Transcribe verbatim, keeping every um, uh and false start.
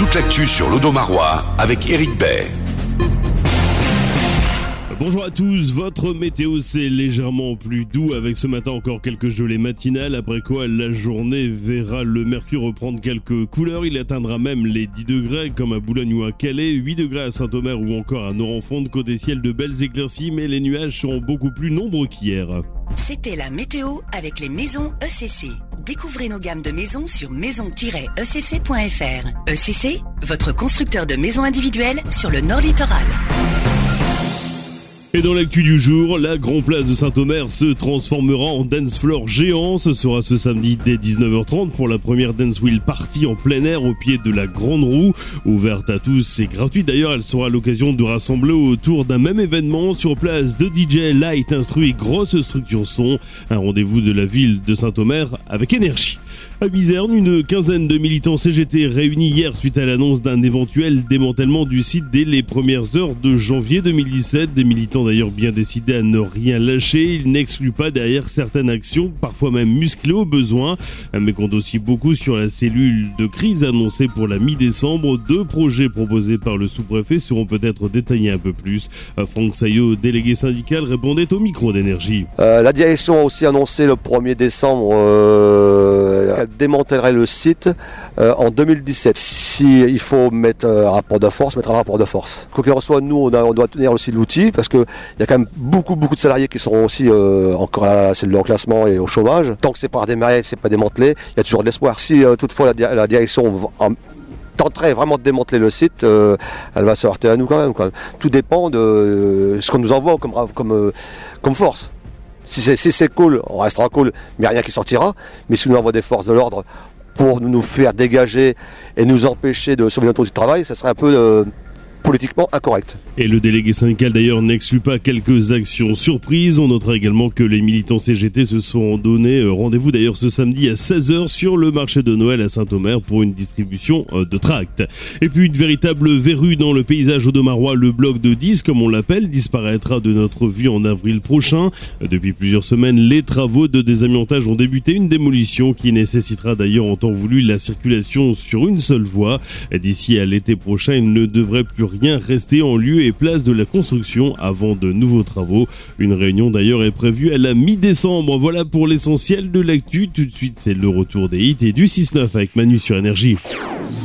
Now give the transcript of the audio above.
toute l'actu sur l'Audomarois avec Éric Bay. Bonjour à tous, votre météo c'est légèrement plus doux avec ce matin encore quelques gelées matinales, après quoi la journée verra le mercure reprendre quelques couleurs, il atteindra même les dix degrés comme à Boulogne ou à Calais, huit degrés à Saint-Omer ou encore à Noranfonde, côté ciel de belles éclaircies mais les nuages seront beaucoup plus nombreux qu'hier. C'était la météo avec les maisons E C C. Découvrez nos gammes de maisons sur maison tiret e c c point f r. E C C, votre constructeur de maisons individuelles sur le Nord Littoral. Et dans l'actu du jour, la Grand Place de Saint-Omer se transformera en dance floor géant. Ce sera ce samedi dès dix-neuf heures trente pour la première Dance Wheel Party en plein air au pied de la Grande Roue. Ouverte à tous et gratuite d'ailleurs, elle sera l'occasion de rassembler autour d'un même événement sur place de D J, light, instru et grosse structure son. Un rendez-vous de la ville de Saint-Omer avec énergie. À Bizerne, une quinzaine de militants C G T réunis hier suite à l'annonce d'un éventuel démantèlement du site dès les premières heures de janvier deux mille dix-sept. Des militants d'ailleurs bien décidés à ne rien lâcher. Ils n'excluent pas derrière certaines actions, parfois même musclées au besoin, mais comptent aussi beaucoup sur la cellule de crise annoncée pour la mi-décembre. Deux projets proposés par le sous-préfet seront peut-être détaillés un peu plus. Franck Saillot, délégué syndical, répondait au micro d'énergie. Euh, la direction a aussi annoncé le premier décembre euh, qu'elle démantèlerait le site euh, en deux mille dix-sept. Si il faut mettre un rapport de force, mettre un rapport de force. Quoi qu'il en soit, nous on, a, on doit tenir aussi l'outil parce qu'il y a quand même beaucoup beaucoup de salariés qui seront aussi euh, encore à la cellule d'enclassement et au chômage. Tant que c'est pas redémarré, c'est pas démantelé, il y a toujours de l'espoir. Si euh, toutefois la, la direction en, tenterait vraiment de démanteler le site, euh, elle va se heurter à nous quand même. Quand même. Tout dépend de euh, ce qu'on nous envoie comme, comme, euh, comme force. Si c'est, si c'est cool, on restera cool, mais rien qui sortira. Mais si on envoie des forces de l'ordre pour nous faire dégager et nous empêcher de sauver notre outil de travail, ça serait un peu euh, politiquement incorrect. Et le délégué syndical d'ailleurs n'exclut pas quelques actions surprises. On notera également que les militants C G T se sont donné rendez-vous d'ailleurs ce samedi à seize heures sur le marché de Noël à Saint-Omer pour une distribution de tracts. Et puis une véritable verrue dans le paysage audomarois, le bloc de dix comme on l'appelle disparaîtra de notre vue en avril prochain. Depuis plusieurs semaines, les travaux de désamiantage ont débuté, une démolition qui nécessitera d'ailleurs en temps voulu la circulation sur une seule voie. D'ici à l'été prochain, il ne devrait plus rien rester en lieu et place de la construction avant de nouveaux travaux. Une réunion d'ailleurs est prévue à la mi-décembre. Voilà pour l'essentiel de l'actu. Tout de suite, c'est le retour des hits et du six neuf avec Manu sur Énergie.